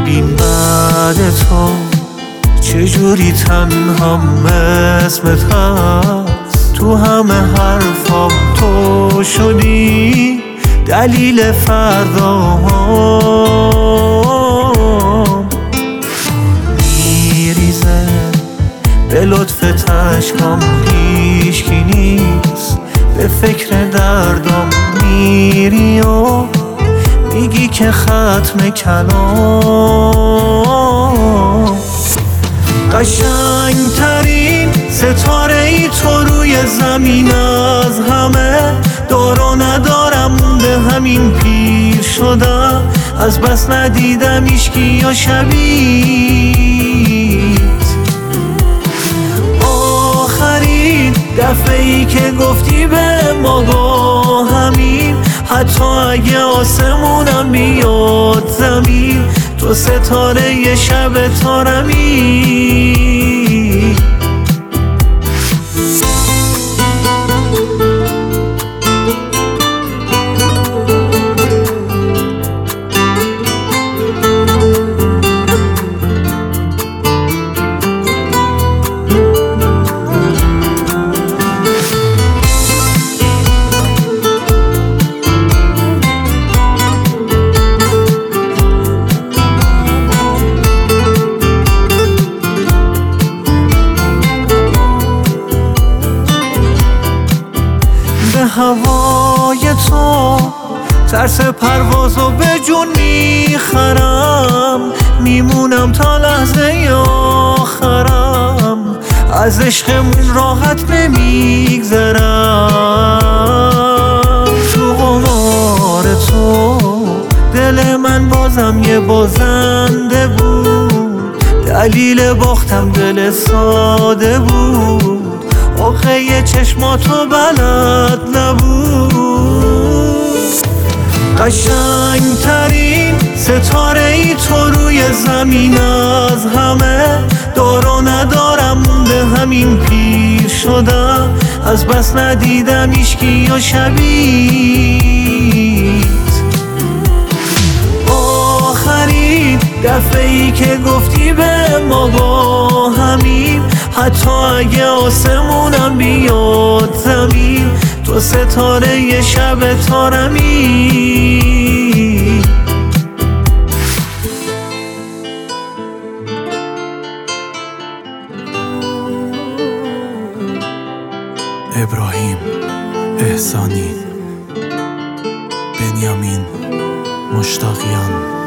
ببین بعد تو چجوری تنهام اسمت هست، تو همه حرفام تو شدی دلیل فرداهام. میریزه به لطف تشکام هیچکی نیست، به فکر دردام میری و میگی که ختم کلام. قشنگترین ستاره ای تو روی زمین از همه، دار و ندارم مونده همین پیر شدم، از بس ندیدم ایشکی یا شبیت. آخرین دفعه ای که گفتی به ما با همین، حتی اگه آسمونم بیاد زمین، تو ستاره ی شب تارمی. به هوای تو ترس پروازو به جون میخرم، میمونم تا لحظه آخرم، از عشقمون راحت نمیگذرم. تو قمار تو دل من بازم یه بازنده بود، دلیل باختم دل ساده بود، آخه چشماتو بلد نبود. قشنگترین ستاره ای تو روی زمین از همه، دار و ندارم مونده همین پیر شدم، از بس ندیدم ایشکی یا شبیت. آخرین دفعه ای که گفتی به ما با همین، حتی اگه آسمونم بیاد زمین، تو ستاره ی شب تارمی. ابراهیم احسانی، بنیامین مشتاقیان.